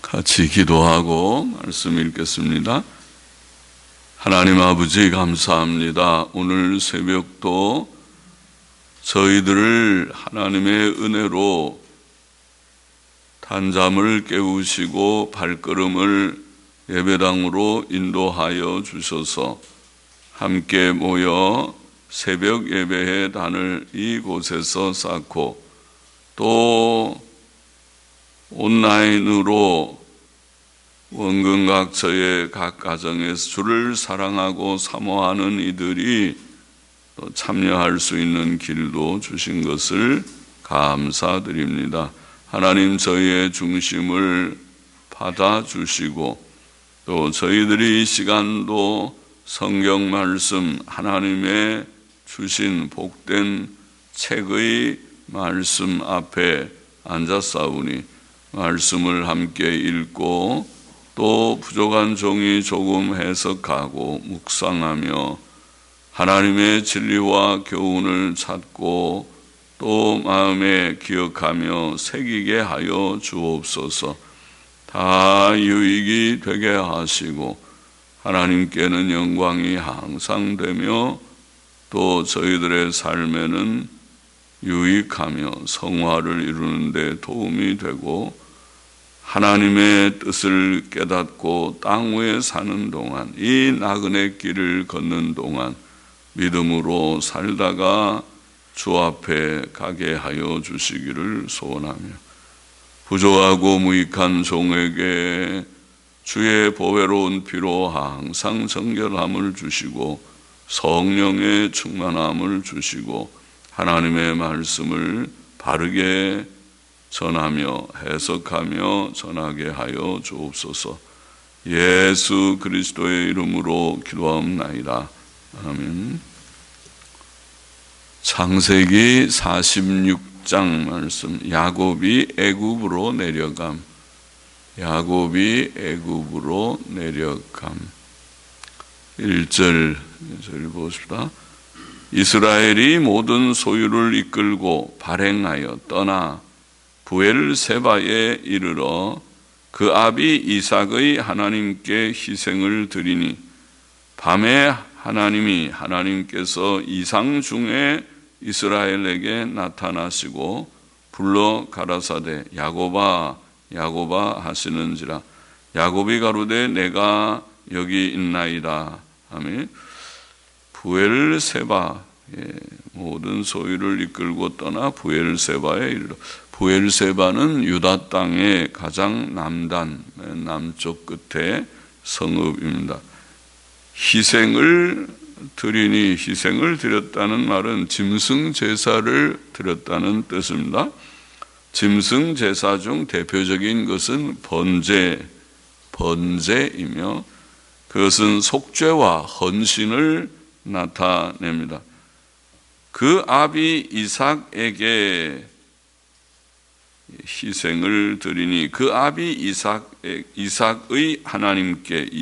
같이 기도하고 말씀 읽겠습니다. 하나님 아버지 감사합니다. 오늘 새벽도 저희들을 하나님의 은혜로 단잠을 깨우시고 발걸음을 예배당으로 인도하여 주셔서 함께 모여 새벽 예배의 단을 이곳에서 쌓고 또 온라인으로 원근각처의 각 가정에서 주를 사랑하고 사모하는 이들이 또 참여할 수 있는 길도 주신 것을 감사드립니다. 하나님 저희의 중심을 받아주시고 또 저희들이 이 시간도 성경 말씀 하나님의 주신 복된 책의 말씀 앞에 앉았사오니 말씀을 함께 읽고 또 부족한 종이 조금 해석하고 묵상하며 하나님의 진리와 교훈을 찾고 또 마음에 기억하며 새기게 하여 주옵소서. 다 유익이 되게 하시고 하나님께는 영광이 항상 되며 또 저희들의 삶에는 유익하며 성화를 이루는 데 도움이 되고 하나님의 뜻을 깨닫고 땅 위에 사는 동안 이 나그네 길을 걷는 동안 믿음으로 살다가 주 앞에 가게 하여 주시기를 소원하며 부족하고 무익한 종에게 주의 보배로운 피로 항상 정결함을 주시고 성령의 충만함을 주시고 하나님의 말씀을 바르게 전하며 해석하며 전하게 하여 주옵소서. 예수 그리스도의 이름으로 기도하옵나이다. 아멘. 창세기 46장 말씀. 야곱이 애굽으로 내려감. 야곱이 애굽으로 내려감. 1절 보십시다. 이스라엘이 모든 소유를 이끌고 발행하여 떠나 부엘세바에 이르러 그 아비 이삭의 하나님께 희생을 드리니 밤에 하나님께서 이상 중에 이스라엘에게 나타나시고 불러 가라사대 야곱아 야곱아 하시는지라. 야곱이 가로되 내가 여기 있나이다 하며 부엘세바 모든 소유를 이끌고 떠나 부엘세바에 이르러. 부엘세바는 유다 땅의 가장 남쪽 끝에 성읍입니다. 희생을 드리니 희생을 드렸다는 말은 짐승 제사를 드렸다는 뜻입니다. 짐승 제사 중 대표적인 것은 번제이며 그것은 속죄와 헌신을 나타냅니다. 그 아비 이삭에게 희생을 드리니 그 아비 이삭의 하나님께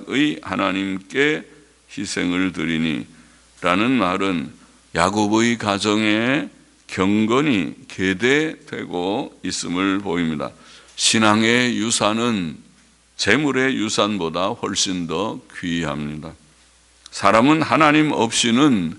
희생을 드리니 라는 말은 야곱의 가정에 경건이 계대되고 있음을 보입니다. 신앙의 유산은 재물의 유산보다 훨씬 더 귀합니다. 사람은 하나님 없이는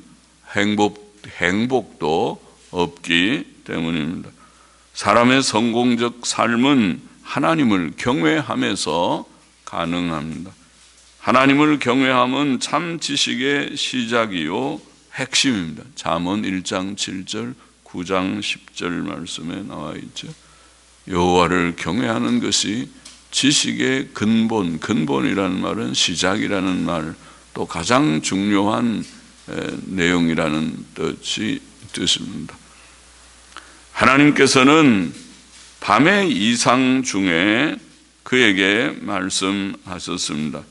행복도 없기 때문입니다. 사람의 성공적 삶은 하나님을 경외하면서 가능합니다. 하나님을 경외함은 참 지식의 시작이요 핵심입니다. 잠언 1장 7절 9장 10절 말씀에 나와 있죠. 여호와를 경외하는 것이 지식의 근본이라는 말은 시작이라는 말, 또 가장 중요한 내용이라는 뜻입니다. 하나님께서는 밤의 이상 중에 그에게 말씀하셨습니다.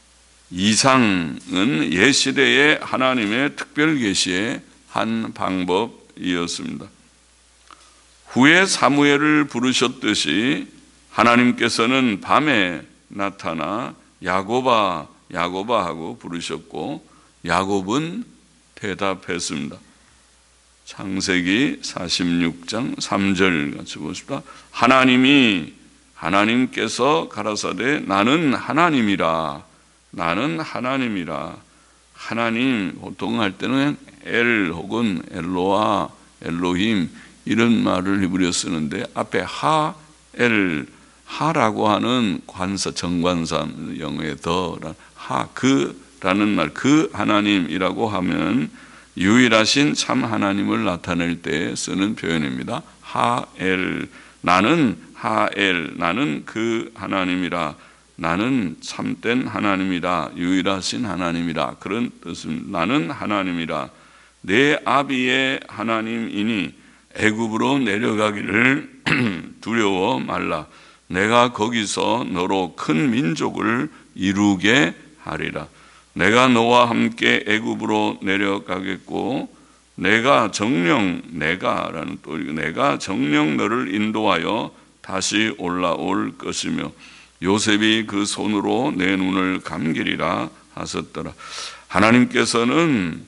이상은 옛시대의 하나님의 특별 계시의 한 방법이었습니다. 후에 사무엘을 부르셨듯이 하나님께서는 밤에 나타나 야곱아 야곱아 하고 부르셨고 야곱은 대답했습니다. 창세기 46장 3절 같이 보십시다. 하나님이 하나님께서 가라사대 나는 하나님이라. 나는 하나님이라. 하나님 보통 할 때는 엘 혹은 엘로아, 엘로힘 이런 말을 히브리어 쓰는데 앞에 하, 엘, 하라고 하는 관사, 정관사, 영어의 더란 하, 그라는 말, 그 하나님이라고 하면 유일하신 참 하나님을 나타낼 때 쓰는 표현입니다. 하엘, 나는 하엘, 나는 그 하나님이라. 나는 참된 하나님이라. 유일하신 하나님이라. 그런 뜻은 나는 하나님이라. 내 아비의 하나님이니 애굽으로 내려가기를 두려워 말라. 내가 거기서 너로 큰 민족을 이루게 하리라. 내가 너와 함께 애굽으로 내려가겠고 내가 정령 너를 인도하여 다시 올라올 것이며 요셉이 그 손으로 내 눈을 감기리라 하셨더라. 하나님께서는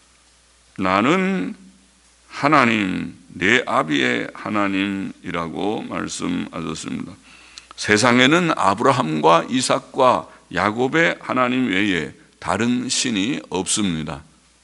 나는 하나님, 내 아비의 하나님이라고 말씀하셨습니다. 세상에는 아브라함과 이삭과 야곱의 하나님 외에 다른 신이 없습니다.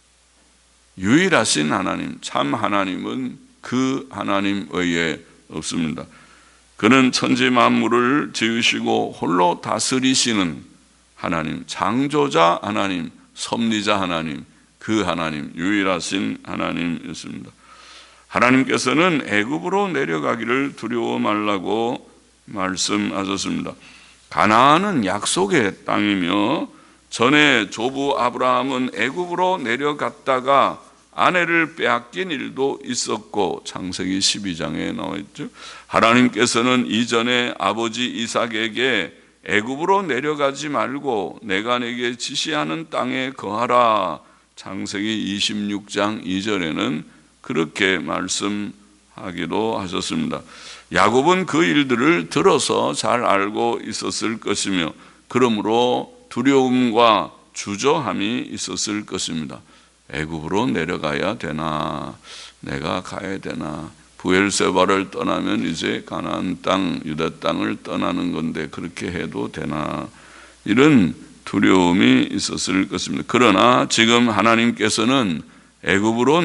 유일하신 하나님, 참 하나님은 그 하나님 외에 없습니다. 그는 천지 만물을 지으시고 홀로 다스리시는 하나님, 창조자 하나님, 섭리자 하나님, 그 하나님, 유일하신 하나님이었습니다. 하나님께서는 애굽으로 내려가기를 두려워 말라고 말씀하셨습니다. 가나안은 약속의 땅이며 전에 조부 아브라함은 애굽으로 내려갔다가 아내를 빼앗긴 일도 있었고 창세기 12장에 나와 있죠. 하나님께서는 이전에 아버지 이삭에게 애굽으로 내려가지 말고 내가 내게 지시하는 땅에 거하라. 창세기 26장 2절에는 그렇게 말씀하기도 하셨습니다. 야곱은 그 일들을 들어서 잘 알고 있었을 것이며 그러므로 두려움과 주저함이 있었을 것입니다. 애굽으로 내려가야 되나? 내가 가야 되나? 부엘세바를 떠나면 이제 가나안 땅, 유다 땅을 떠나는 건데 그렇게 해도 되나? 이런 두려움이 있었을 것입니다. 그러나 지금 하나님께서는 애굽으로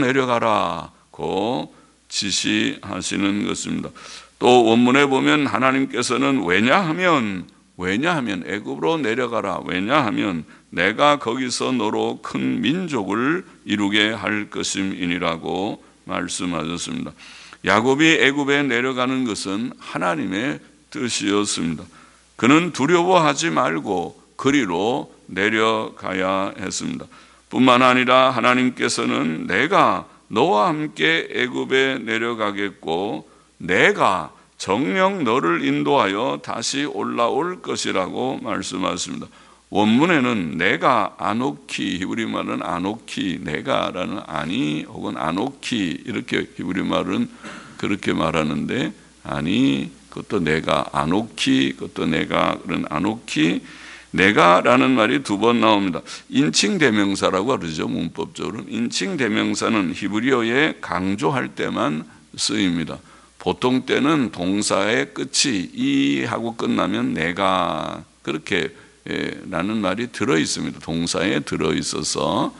내려가라고 지시하시는 것입니다. 또 원문에 보면 하나님께서는 왜냐하면 애굽으로 내려가라. 왜냐하면 내가 거기서 너로 큰 민족을 이루게 할 것임이니라고 말씀하셨습니다. 야곱이 애굽에 내려가는 것은 하나님의 뜻이었습니다. 그는 두려워하지 말고 그리로 내려가야 했습니다. 뿐만 아니라 하나님께서는 내가 너와 함께 애굽에 내려가겠고 내가 정녕 너를 인도하여 다시 올라올 것이라고 말씀하셨습니다. 원문에는 내가 아노키, 히브리 말은 아노키, 내가라는 아니 혹은 아노키 이렇게 히브리 말은 그렇게 말하는데 아니 그것도 내가 아노키, 그것도 내가 그런 아노키, 내가라는 말이 두 번 나옵니다. 인칭대명사라고 그러죠. 문법적으로는 인칭대명사는 히브리어에 강조할 때만 쓰입니다. 보통 때는 동사의 끝이 이 하고 끝나면 내가 그렇게 라는 말이 들어 있습니다. 동사에 들어 있어서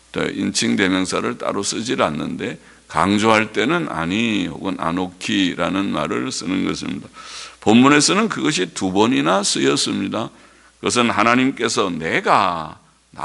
인칭대명사를 따로 쓰질 않는데 강조할 때는 아니 혹은 아노키라는 말을 쓰는 것입니다. 본문에서는 그것이 두 번이나 쓰였습니다. 그것은 하나님께서 내가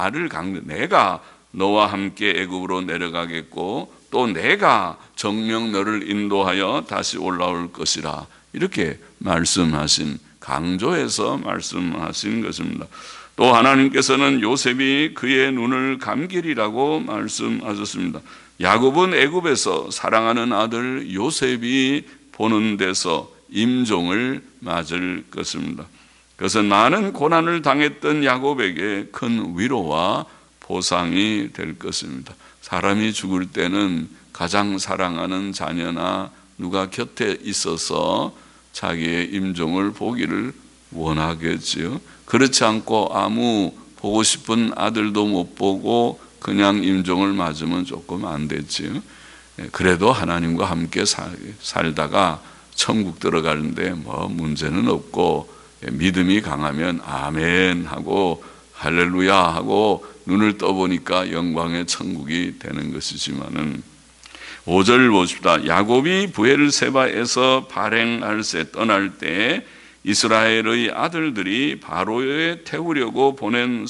너와 함께 애굽으로 내려가겠고 또 내가 정녕 너를 인도하여 다시 올라올 것이라 이렇게 말씀하신 강조해서 말씀하신 것입니다. 또 하나님께서는 요셉이 그의 눈을 감기리라고 말씀하셨습니다. 야곱은 애굽에서 사랑하는 아들 요셉이 보는 데서 임종을 맞을 것입니다. 그것은 많은 고난을 당했던 야곱에게 큰 위로와 보상이 될 것입니다. 사람이 죽을 때는 가장 사랑하는 자녀나 누가 곁에 있어서 자기의 임종을 보기를 원하겠지요. 그렇지 않고 아무 보고 싶은 아들도 못 보고 그냥 임종을 맞으면 조금 안 되지요. 그래도 하나님과 함께 살다가 천국 들어가는데 뭐 문제는 없고 믿음이 강하면 아멘 하고 할렐루야 하고 눈을 떠보니까 영광의 천국이 되는 것이지만은 5절 보십시다. 야곱이 브엘세바에서 발행할세 떠날 때 이스라엘의 아들들이 바로에 태우려고 보낸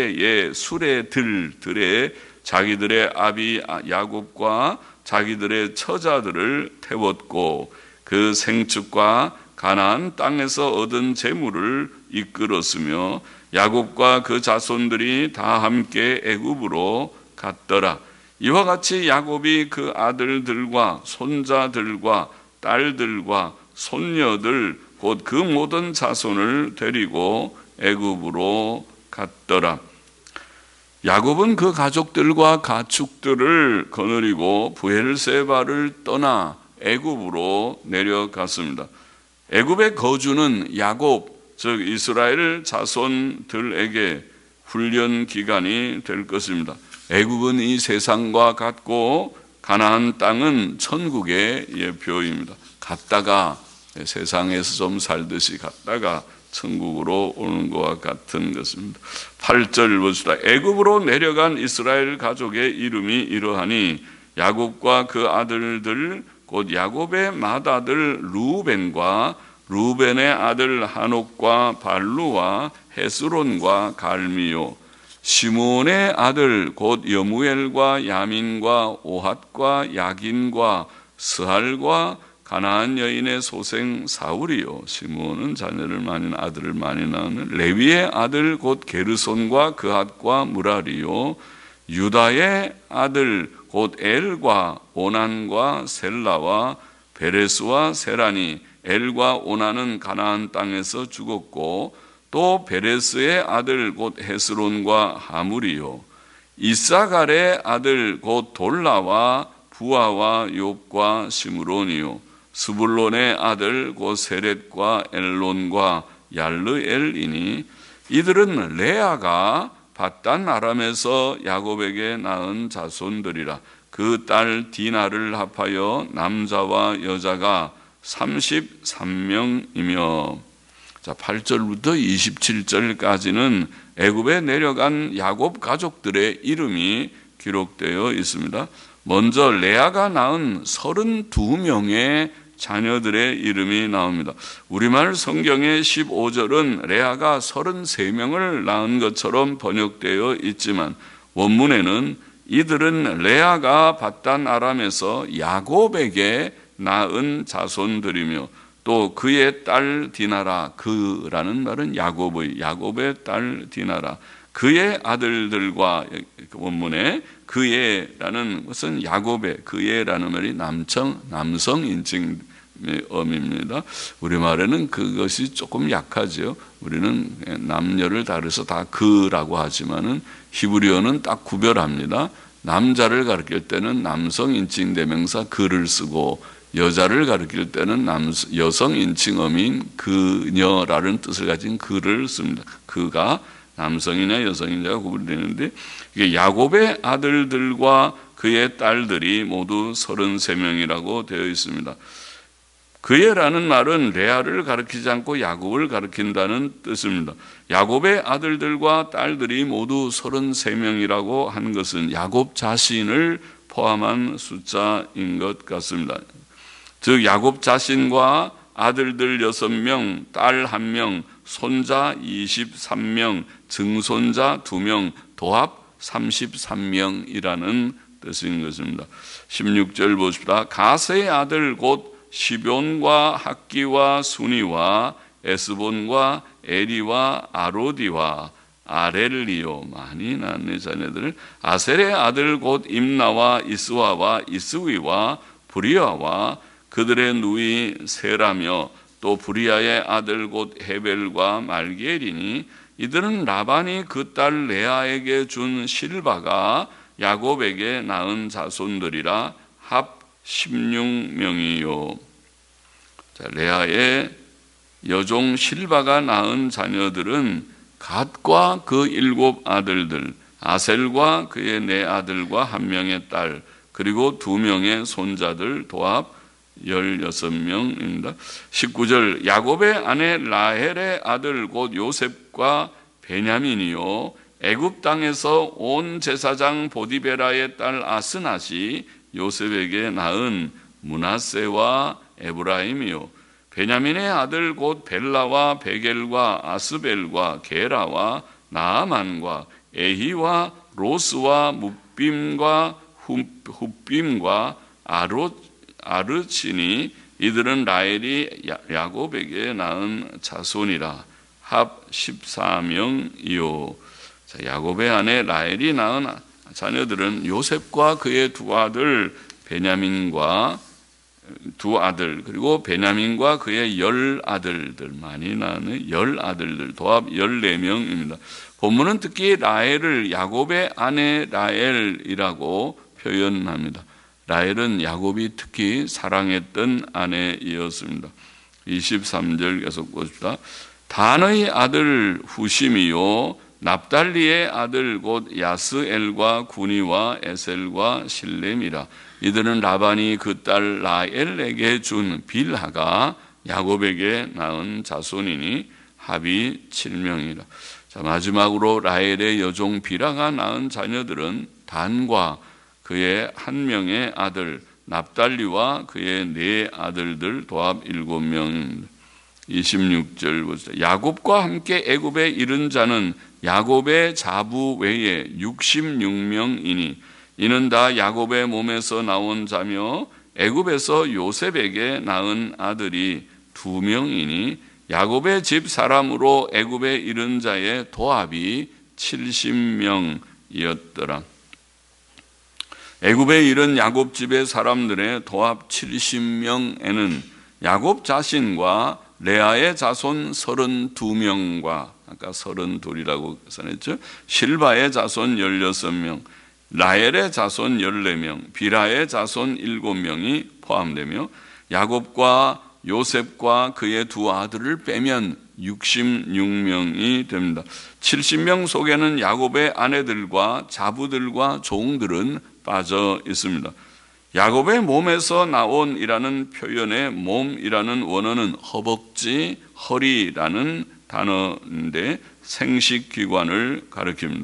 수레들에 자기들의 아비 야곱과 자기들의 처자들을 태웠고 그 생축과 가나안 땅에서 얻은 재물을 이끌었으며 야곱과 그 자손들이 다 함께 애굽으로 갔더라. 이와 같이 야곱이 그 아들들과 손자들과 딸들과 손녀들 곧 그 모든 자손을 데리고 애굽으로 갔더라. 야곱은 그 가족들과 가축들을 거느리고 브엘세바를 떠나 애굽으로 내려갔습니다. 애굽의 거주는 야곱, 즉 이스라엘 자손들에게 훈련 기간이 될 것입니다. 애굽은 이 세상과 같고 가나안 땅은 천국의 예표입니다. 갔다가 세상에서 좀 살듯이 갔다가 천국으로 오는 것과 같은 것입니다. 8절 보시다. 애굽으로 내려간 이스라엘 가족의 이름이 이러하니 야곱과 그 아들들 곧 야곱의 맏아들 루벤과 루벤의 아들 한옥과 발루와 헤스론과 갈미요 시몬의 아들 곧 여무엘과 야민과 오핫과 야긴과 스할과 가나안 여인의 소생 사울이요 시몬은 자녀를 많이 아들을 많이 낳는 레위의 아들 곧 게르손과 그핫과 무라리요 유다의 아들 곧 엘과 오난과 셀라와 베레스와 세란이 엘과 오난은 가나안 땅에서 죽었고 또 베레스의 아들 곧 헤스론과 하물이요 이사갈의 아들 곧 돌라와 부아와 욥과 시므론이요 스불론의 아들 곧 세렛과 엘론과 얄르엘이니 이들은 레아가 밧단 아람에서 야곱에게 낳은 자손들이라. 그 딸 디나를 합하여 남자와 여자가 33명이며 자 8절부터 27절까지는 애굽에 내려간 야곱 가족들의 이름이 기록되어 있습니다. 먼저 레아가 낳은 32명의 자녀들의 이름이 나옵니다. 우리말 성경의 15절은 레아가 33명을 낳은 것처럼 번역되어 있지만 원문에는 이들은 레아가 밧단 아람에서 야곱에게 낳은 자손들이며 또 그의 딸 디나라, 그라는 말은 야곱의 딸 디나라, 그의 아들들과 원문에 그의라는 것은 야곱의 그의라는 말이 남성 인칭어입니다. 우리말에는 그것이 조금 약하죠. 우리는 남녀를 다르서 다 그라고 하지만은 히브리어는 딱 구별합니다. 남자를 가리킬 때는 남성 인칭 대명사 그를 쓰고 여자를 가리킬 때는 여성 인칭어민 그녀라는 뜻을 가진 그를 씁니다. 그가 남성이냐 여성이냐가 구분되는데 이게 야곱의 아들들과 그의 딸들이 모두 33명이라고 되어 있습니다. 그의라는 말은 레아를 가리키지 않고 야곱을 가리킨다는 뜻입니다. 야곱의 아들들과 딸들이 모두 33명이라고 한 것은 야곱 자신을 포함한 숫자인 것 같습니다. 즉 야곱 자신과 아들들 6명, 딸 1명, 손자 23명, 증손자 2명, 도합 33명이라는 뜻인 것입니다. 16절 보십시다. 가세의 아들 곧 시뵐과 학기와 순이와 에스본과 에리와 아로디와 아렐리요 많이 낳은 자녀들 아셀의 아들 곧 임나와 이스와와 이스위와 브리아와 그들의 누이 세라며 또 브리아의 아들 곧 헤벨과 말기엘이니 이들은 라반이 그 딸 레아에게 준 실바가 야곱에게 낳은 자손들이라 합 16명이요. 자, 레아의 여종 실바가 낳은 자녀들은 갓과 그 7 아들들, 아셀과 그의 4 아들과 1명의 딸, 그리고 2명의 손자들 도합 16명입니다. 19절 야곱의 아내 라헬의 아들 곧 요셉과 베냐민이요 애굽 땅에서 온 제사장 보디베라의 딸 아스낫이 요셉에게 낳은 므낫세와 에브라임이요 베냐민의 아들 곧 벨라와 베겔과 아스벨과 게라와 나아만과 에히와 로스와 뭇빔과 훗빔과 아르치니 이들은 라헬이 야곱에게 낳은 자손이라. 합 14명이요. 야곱의 아내 라헬이 낳은 자녀들은 요셉과 그의 두 아들 베냐민과 두 아들 그리고 베냐민과 그의 10아들들 많이 낳은 10아들들 도합 14명입니다. 본문은 특히 라헬을 야곱의 아내 라헬이라고 표현합니다. 라헬은 야곱이 특히 사랑했던 아내이었습니다. 23절 계속 보십시다. 단의 아들 후심이요 납달리의 아들 곧 야스엘과 구니와 에셀과 실렘이라. 이들은 라반이 그 딸 라헬에게 준 빌하가 야곱에게 낳은 자손이니 합이 7명이라. 자, 마지막으로 라헬의 여종 빌하가 낳은 자녀들은 단과 그의 한 명의 아들 납달리와 그의 4아들들 도합 7명입니다. 26절 보시죠. 야곱과 함께 애굽에 이른 자는 야곱의 자부 외에 66명이니 이는 다 야곱의 몸에서 나온 자며 애굽에서 요셉에게 낳은 아들이 2명이니 야곱의 집 사람으로 애굽에 이른 자의 도합이 70명이었더라. 애굽에 이른 야곱 집의 사람들의 도합 70명에는 야곱 자신과 레아의 자손 32명과 아까 32이라고 써냈죠. 실바의 자손 16명, 라헬의 자손 14명, 비라의 자손 7명이 포함되며 야곱과 요셉과 그의 두 아들을 빼면 66명이 됩니다. 70명 속에는 야곱의 아내들과 자부들과 종들은 빠져 있습니다. 야곱의 몸에서 나온이라는 표현의 몸이라는 원어는 허벅지, 허리라는 단어인데 생식기관을 가리킵니다.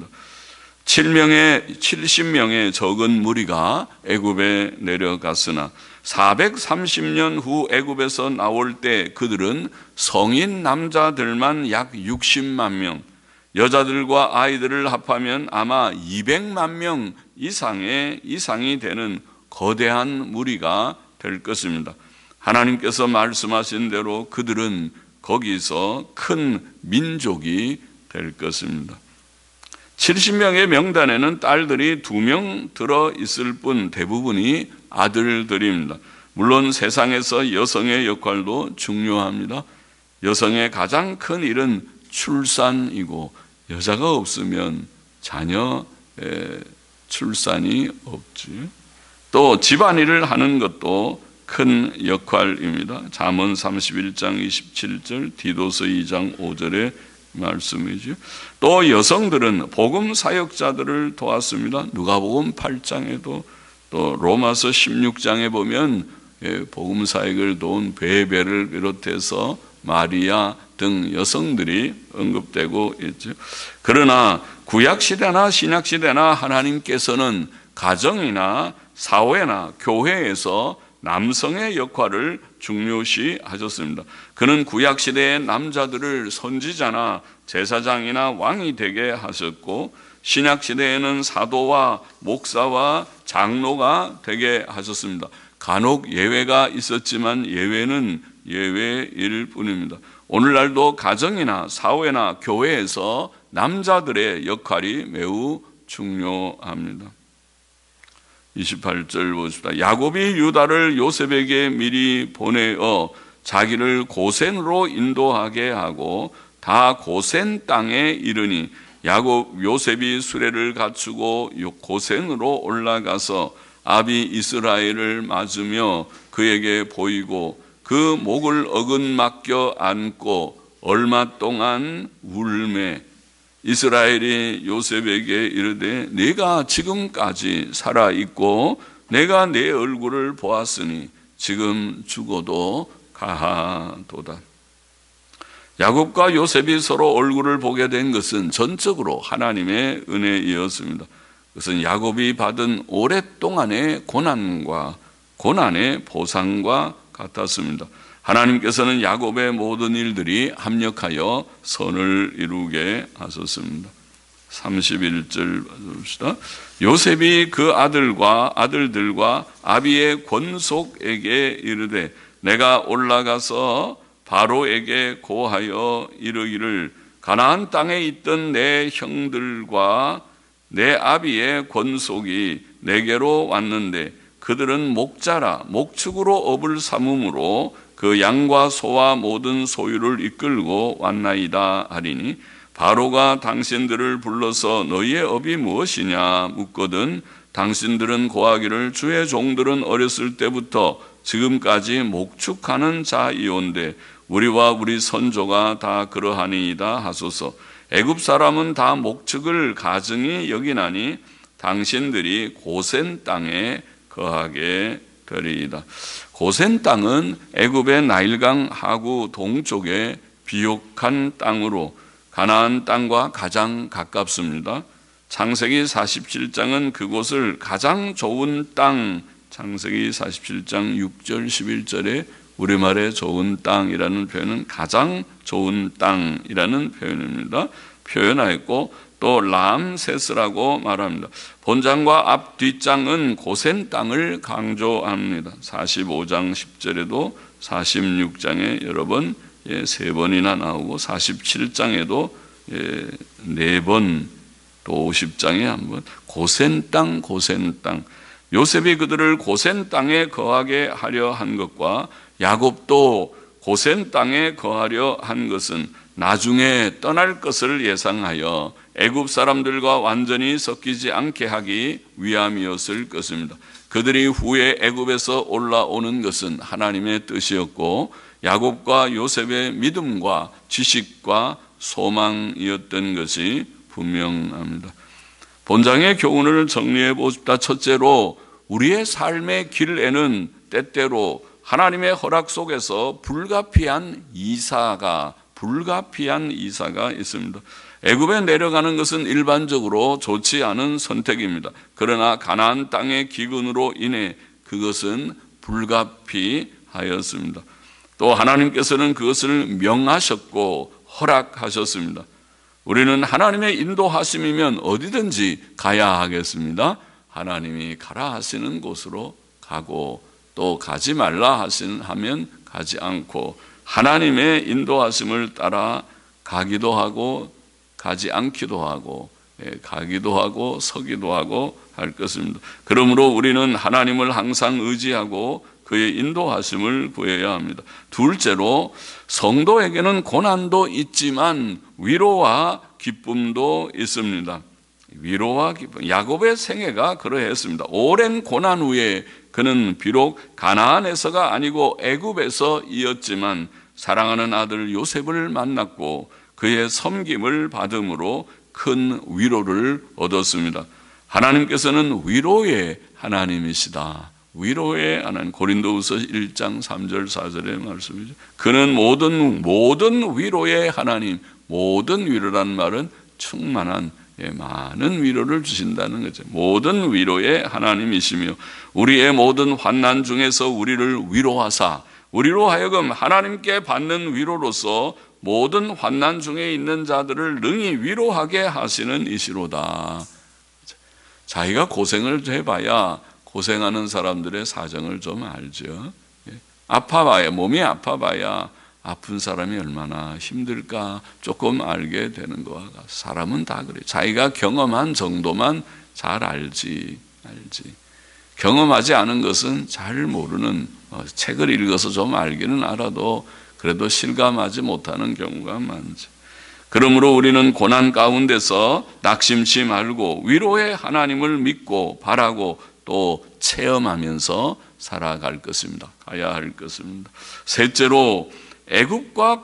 70명의 적은 무리가 애굽에 내려갔으나 430년 후 애굽에서 나올 때 그들은 성인 남자들만 약 60만 명, 여자들과 아이들을 합하면 아마 200만 명 이상이 되는 거대한 무리가 될 것입니다. 하나님께서 말씀하신 대로 그들은 거기서 큰 민족이 될 것입니다. 70명의 명단에는 딸들이 2명 들어있을 뿐 대부분이 아들들입니다. 물론 세상에서 여성의 역할도 중요합니다. 여성의 가장 큰 일은 출산이고 여자가 없으면 자녀 출산이 없지. 또 집안일을 하는 것도 큰 역할입니다. 잠언 31장 27절, 디도서 2장 5절의 말씀이죠. 또 여성들은 복음 사역자들을 도왔습니다. 누가복음 8장에도 또 로마서 16장에 보면 복음 사역을 도운 베베를 비롯해서 마리아 등 여성들이 언급되고 있죠. 그러나 구약시대나 신약시대나 하나님께서는 가정이나 사회나 교회에서 남성의 역할을 중요시 하셨습니다. 그는 구약시대의 남자들을 선지자나 제사장이나 왕이 되게 하셨고 신약시대에는 사도와 목사와 장로가 되게 하셨습니다. 간혹 예외가 있었지만 예외는 예외일 뿐입니다. 오늘날도 가정이나 사회나 교회에서 남자들의 역할이 매우 중요합니다. 28절 보십시다. 야곱이 유다를 요셉에게 미리 보내어 자기를 고센으로 인도하게 하고 다 고센 땅에 이르니 요셉이 수레를 갖추고 고센으로 올라가서 아비 이스라엘을 맞으며 그에게 보이고 그 목을 어긋맡겨 안고 얼마 동안 울매 이스라엘이 요셉에게 이르되 네가 지금까지 살아있고 내가 네 얼굴을 보았으니 지금 죽어도 가하도다. 야곱과 요셉이 서로 얼굴을 보게 된 것은 전적으로 하나님의 은혜이었습니다. 그것은 야곱이 받은 오랫동안의 고난의 보상과 같았습니다. 하나님께서는 야곱의 모든 일들이 합력하여 선을 이루게 하셨습니다. 31절 봅시다. 요셉이 그 아들들과 아비의 권속에게 이르되 내가 올라가서 바로에게 고하여 이르기를 가나안 땅에 있던 내 형들과 내 아비의 권속이 내게로 왔는데 그들은 목자라 목축으로 업을 삼음으로 그 양과 소와 모든 소유를 이끌고 왔나이다 하리니 바로가 당신들을 불러서 너희의 업이 무엇이냐 묻거든 당신들은 고하기를 주의 종들은 어렸을 때부터 지금까지 목축하는 자이온데 우리와 우리 선조가 다 그러하니이다 하소서. 애굽 사람은 다 목축을 가증히 여기나니 당신들이 고센 땅에 거하게 되리이다. 고센 땅은 애굽의 나일강 하구 동쪽의 비옥한 땅으로 가나안 땅과 가장 가깝습니다. 창세기 47장은 그곳을 가장 좋은 땅, 창세기 47장 6절 11절에 우리말에 좋은 땅이라는 표현은 가장 좋은 땅이라는 표현입니다. 표현하였고 또 람세스라고 말합니다. 본장과 앞 뒷장은 고센 땅을 강조합니다. 45장 10절에도 46장에 여러 번 3번이나 나오고 47장에도 4번 또 50장에 한번 고센 땅 고센 땅. 요셉이 그들을 고센 땅에 거하게 하려 한 것과 야곱도 고센 땅에 거하려 한 것은 나중에 떠날 것을 예상하여 애굽 사람들과 완전히 섞이지 않게 하기 위함이었을 것입니다. 그들이 후에 애굽에서 올라오는 것은 하나님의 뜻이었고 야곱과 요셉의 믿음과 지식과 소망이었던 것이 분명합니다. 본장의 교훈을 정리해 보십시다. 첫째로 우리의 삶의 길에는 때때로 하나님의 허락 속에서 불가피한 이사가 있습니다. 애굽에 내려가는 것은 일반적으로 좋지 않은 선택입니다. 그러나 가나안 땅의 기근으로 인해 그것은 불가피하였습니다. 또 하나님께서는 그것을 명하셨고 허락하셨습니다. 우리는 하나님의 인도하심이면 어디든지 가야 하겠습니다. 하나님이 가라 하시는 곳으로 가고 또 가지 말라 하면 가지 않고 하나님의 인도하심을 따라 가기도 하고 가지 않기도 하고 가기도 하고 서기도 하고 할 것입니다. 그러므로 우리는 하나님을 항상 의지하고 그의 인도하심을 구해야 합니다. 둘째로 성도에게는 고난도 있지만 위로와 기쁨도 있습니다. 위로와 기쁨. 야곱의 생애가 그러했습니다. 오랜 고난 후에 그는 비록 가나안에서가 아니고 애굽에서이었지만 사랑하는 아들 요셉을 만났고 그의 섬김을 받음으로 큰 위로를 얻었습니다. 하나님께서는 위로의 하나님이시다. 위로의 하나님. 고린도후서 1장 3절 4절의 말씀이죠. 그는 모든 위로의 하나님. 모든 위로란 말은 충만한 많은 위로를 주신다는 거죠. 모든 위로의 하나님이시며 우리의 모든 환난 중에서 우리를 위로하사 우리로 하여금 하나님께 받는 위로로서 모든 환난 중에 있는 자들을 능히 위로하게 하시는 이시로다. 자기가 고생을 해봐야 고생하는 사람들의 사정을 좀 알죠. 아파봐야, 몸이 아파봐야 아픈 사람이 얼마나 힘들까 조금 알게 되는 거와 같아요. 사람은 다 그래요. 자기가 경험한 정도만 잘 알지. 경험하지 않은 것은 잘 모르는, 책을 읽어서 좀 알기는 알아도 그래도 실감하지 못하는 경우가 많죠. 그러므로 우리는 고난 가운데서 낙심치 말고 위로의 하나님을 믿고 바라고 또 체험하면서 살아갈 것입니다. 가야 할 것입니다. 셋째로 애굽과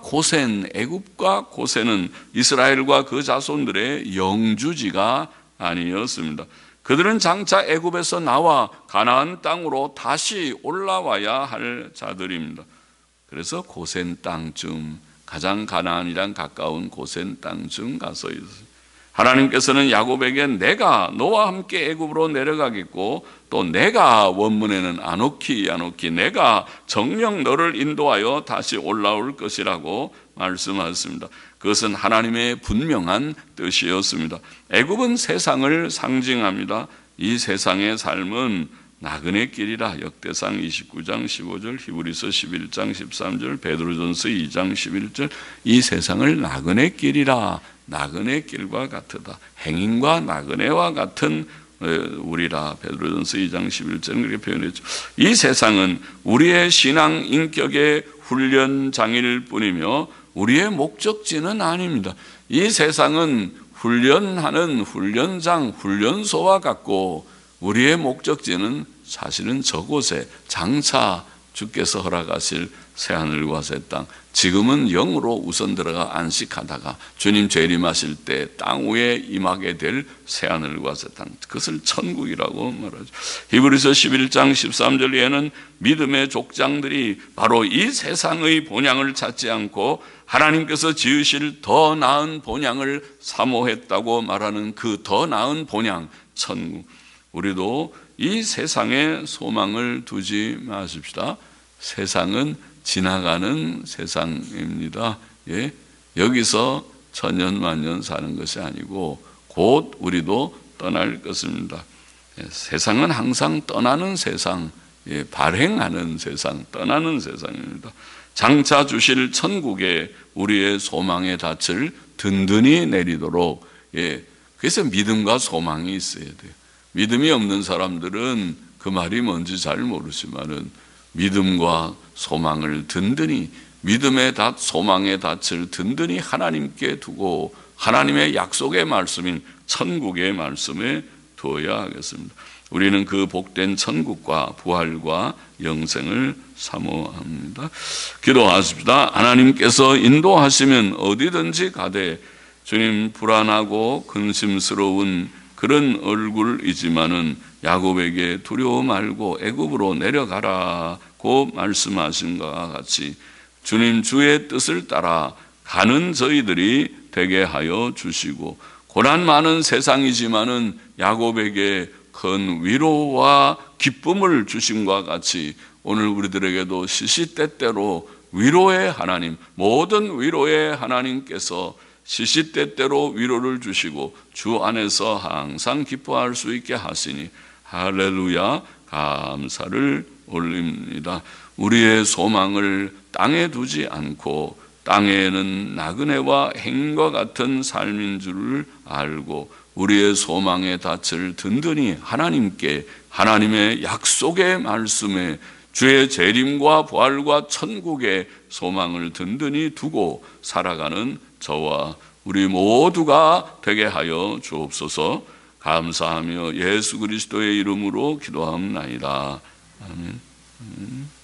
고센은 이스라엘과 그 자손들의 영주지가 아니었습니다. 그들은 장차 애굽에서 나와 가나안 땅으로 다시 올라와야 할 자들입니다. 그래서 고센 땅쯤, 가장 가나안이랑 가까운 고센 땅쯤 가서 있어요. 하나님께서는 야곱에게 내가 너와 함께 애굽으로 내려가겠고 또 내가 원문에는 아노키 내가 정녕 너를 인도하여 다시 올라올 것이라고 말씀하셨습니다. 그것은 하나님의 분명한 뜻이었습니다. 애굽은 세상을 상징합니다. 이 세상의 삶은 나그네 길이라. 역대상 29장 15절, 히브리서 11장 13절, 베드로전서 2장 11절. 이 세상을 나그네 길이라. 나그네 길과 같으다. 행인과 나그네와 같은 우리라. 베드로전서 2장 11절은 그렇게 표현했죠. 이 세상은 우리의 신앙 인격의 훈련장일 뿐이며 우리의 목적지는 아닙니다. 이 세상은 훈련하는 훈련장, 훈련소와 같고 우리의 목적지는 사실은 저곳에 장차 주께서 허락하실 새하늘과 새 땅, 지금은 영으로 우선 들어가 안식하다가 주님 재림하실 때 땅 위에 임하게 될 새하늘과 새 땅, 그것을 천국이라고 말하죠. 히브리서 11장 13절에는 믿음의 족장들이 바로 이 세상의 본향을 찾지 않고 하나님께서 지으실 더 나은 본향을 사모했다고 말하는 그 더 나은 본향, 천국. 우리도 이 세상에 소망을 두지 마십시다. 세상은 지나가는 세상입니다. 예? 여기서 천년만년 사는 것이 아니고 곧 우리도 떠날 것입니다. 예, 세상은 항상 떠나는 세상, 예, 발행하는 세상, 떠나는 세상입니다. 장차 주실 천국에 우리의 소망의 닻을 든든히 내리도록, 예, 그래서 믿음과 소망이 있어야 돼요. 믿음이 없는 사람들은 그 말이 뭔지 잘 모르지만은 믿음과 소망을 든든히, 믿음의 닷, 소망의 닻을 든든히 하나님께 두고 하나님의 약속의 말씀인 천국의 말씀에 두어야 하겠습니다. 우리는 그 복된 천국과 부활과 영생을 사모합니다. 기도하십시다. 하나님께서 인도하시면 어디든지 가되 주님, 불안하고 근심스러운 그런 얼굴이지만은 야곱에게 두려워 말고 애굽으로 내려가라고 말씀하신 것과 같이 주님 주의 뜻을 따라 가는 저희들이 되게 하여 주시고, 고난 많은 세상이지만은 야곱에게 큰 위로와 기쁨을 주심과 같이 오늘 우리들에게도 시시때때로 위로의 하나님, 모든 위로의 하나님께서 시시때때로 위로를 주시고 주 안에서 항상 기뻐할 수 있게 하시니 할렐루야, 감사를 올립니다. 우리의 소망을 땅에 두지 않고 땅에는 나그네와 행인과 같은 삶인 줄을 알고 우리의 소망의 닻을 든든히 하나님께, 하나님의 약속의 말씀에, 주의 재림과 부활과 천국의 소망을 든든히 두고 살아가는 저와 우리 모두가 되게 하여 주옵소서. 감사하며 예수 그리스도의 이름으로 기도하옵나이다. 아멘.